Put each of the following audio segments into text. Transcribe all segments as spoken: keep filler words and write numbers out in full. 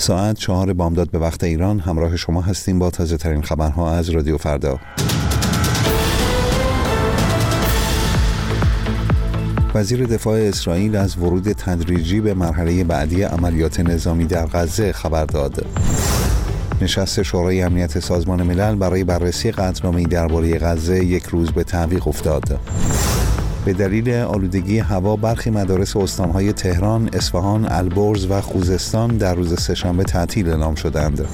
ساعت چهار بامداد به وقت ایران همراه شما هستیم با تازه ترین خبرها از رادیو فردا. وزیر دفاع اسرائیل از ورود تدریجی به مرحله بعدی عملیات نظامی در غزه خبر داد. نشست شورای امنیت سازمان ملل برای بررسی قطعنامه‌ای درباره غزه یک روز به تعویق افتاد. به دلیل آلودگی هوا برخی مدارس استان‌های تهران، اصفهان، البرز و خوزستان در روز سه‌شنبه تعطیل اعلام شدند.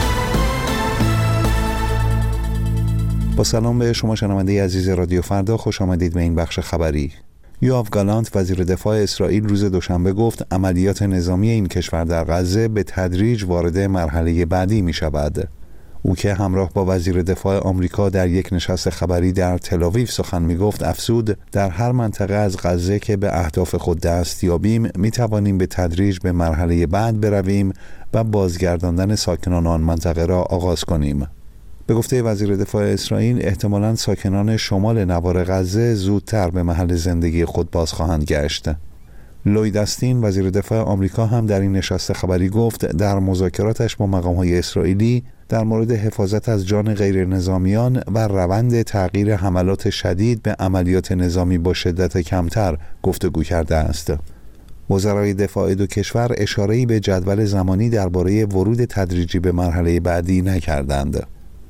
با سلام به شما شنونده عزیز رادیو فردا، خوش آمدید به این بخش خبری. یوآف گالانت وزیر دفاع اسرائیل روز دوشنبه گفت عملیات نظامی این کشور در غزه به تدریج وارد مرحله بعدی می شود. او که همراه با وزیر دفاع آمریکا در یک نشست خبری در تل‌آویو سخن می گفت افزود در هر منطقه از غزه که به اهداف خود دست یابیم می توانیم به تدریج به مرحله بعد برویم و بازگرداندن ساکنان آن منطقه را آغاز کنیم. به گفته وزیر دفاع اسرائیل احتمالاً ساکنان شمال نوار غزه زودتر به محل زندگی خود باز خواهند گشت. لوید استین وزیر دفاع آمریکا هم در این نشست خبری گفت در مذاکراتش با مقام‌های اسرائیلی در مورد حفاظت از جان غیر نظامیان و روند تغییر حملات شدید به عملیات نظامی با شدت کمتر گفتگو کرده است. وزرای دفاع دو کشور اشاره‌ای به جدول زمانی درباره ورود تدریجی به مرحله بعدی نکردند.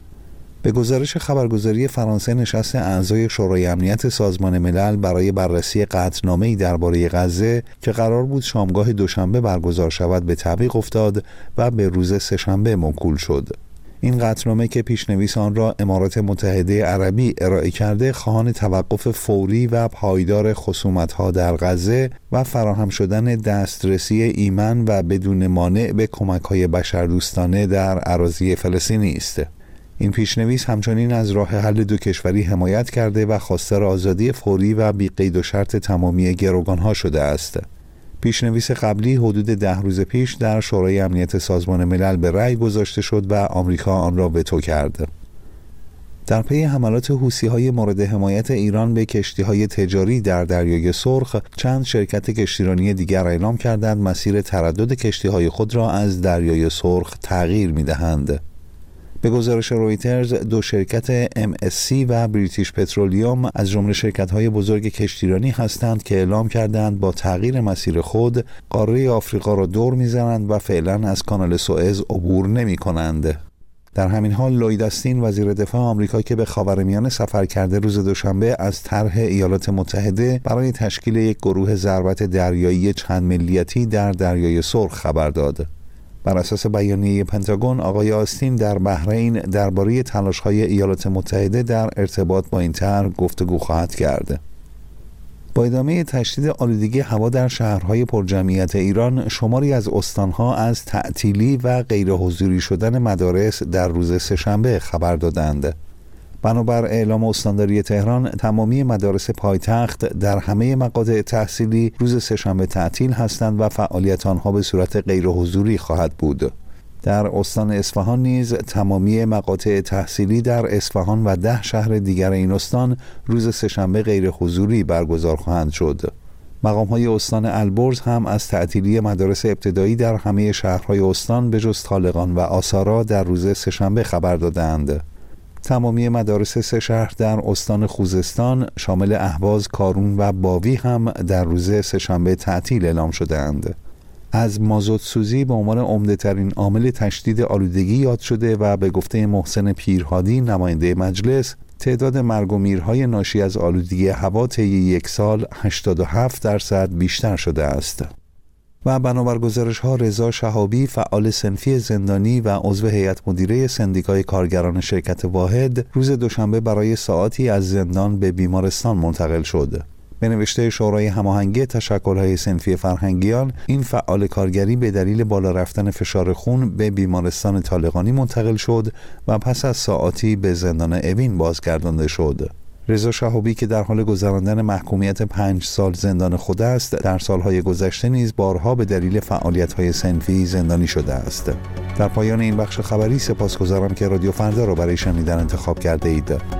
به گزارش خبرگزاری فرانسه نشست اعضای شورای امنیت سازمان ملل برای بررسی قطعنامه‌ای درباره غزه که قرار بود شامگاه دوشنبه برگزار شود به تعویق افتاد و به روز سه‌شنبه موکول شد. این قطعنامه که پیشنویس آن را امارات متحده عربی ارائه کرده خواهان توقف فوری و پایدار خصومت‌ها در غزه و فراهم شدن دسترسی ایمن و بدون مانع به کمک‌های بشردوستانه در اراضی فلسطینی است. این پیشنویس همچنین از راه حل دو کشوری حمایت کرده و خواستار آزادی فوری و بی قید و شرط تمامی گروگانها شده است. پیشنویس قبلی حدود ده روز پیش در شورای امنیت سازمان ملل به رأی گذاشته شد و آمریکا آن را وتو کرد. در پی حملات حوثی‌های مورد حمایت ایران به کشتی‌های تجاری در دریای سرخ، چند شرکت کشتیرانی دیگر اعلام کردند مسیر تردد کشتی‌های خود را از دریای سرخ تغییر می‌دهند. به گزارش رویترز دو شرکت ام اس سی و بریتیش پترولیوم از جمله شرکت‌های بزرگ کشتیرانی هستند که اعلام کردند با تغییر مسیر خود قاره آفریقا را دور می‌زنند و فعلا از کانال سوئز عبور نمی‌کنند. در همین حال لوید استین وزیر دفاع آمریکا که به خاورمیانه سفر کرده روز دوشنبه از طرح ایالات متحده برای تشکیل یک گروه ضربت دریایی چند ملیتی در دریای سرخ خبر داد. بر اساس بیانیه پنتاگون آقای آستین در بحرین درباره تلاش‌های ایالات متحده در ارتباط با این طرح گفتگو خواهد کرد. با ادامه تشدید آلودگی هوا در شهرهای پرجمعیت ایران، شماری از استانها از تعطیلی و غیرحضوری شدن مدارس در روز سه‌شنبه خبر دادند. بنابر اعلام استانداری تهران، تمامی مدارس پایتخت در همه مقاطع تحصیلی روز سه‌شنبه تعطیل هستند و فعالیت آنها به صورت غیرحضوری خواهد بود. در استان اصفهان نیز تمامی مقاطع تحصیلی در اصفهان و ده شهر دیگر این استان روز سه‌شنبه غیرحضوری برگزار خواهند شد. مقام‌های استان البرز هم از تعطیلی مدارس ابتدایی در همه شهرهای استان به جز طالقان و آسارا در روز سه‌شنبه خبر دادند. تمامی مدارس سه شهر در استان خوزستان شامل اهواز، کارون و باوی هم در روز سه‌شنبه تعطیل اعلام شده‌اند. از مازوت سوزی به عنوان عمده‌ترین عامل تشدید آلودگی یاد شده و به گفته محسن پیرهادی نماینده مجلس، تعداد مرگ و میرهای ناشی از آلودگی هوا طی یک سال هشتاد و هفت درصد بیشتر شده است. و بنابر گزارش‌ها رضا شهابی فعال صنفی زندانی و عضو هیئت مدیره سندیکای کارگران شرکت واحد روز دوشنبه برای ساعاتی از زندان به بیمارستان منتقل شد. به نوشته شورای هماهنگی تشکل‌های صنفی فرهنگیان، این فعال کارگری به دلیل بالا رفتن فشار خون به بیمارستان طالقانی منتقل شد و پس از ساعاتی به زندان اوین بازگردانده شد. رضا شهابی که در حال گذراندن محکومیت پنج سال زندان خود است، در سالهای گذشته نیز بارها به دلیل فعالیت‌های صنفی زندانی شده است. در پایان این بخش خبری سپاسگزارم که رادیو فردا را برای شنیدن انتخاب کرده اید.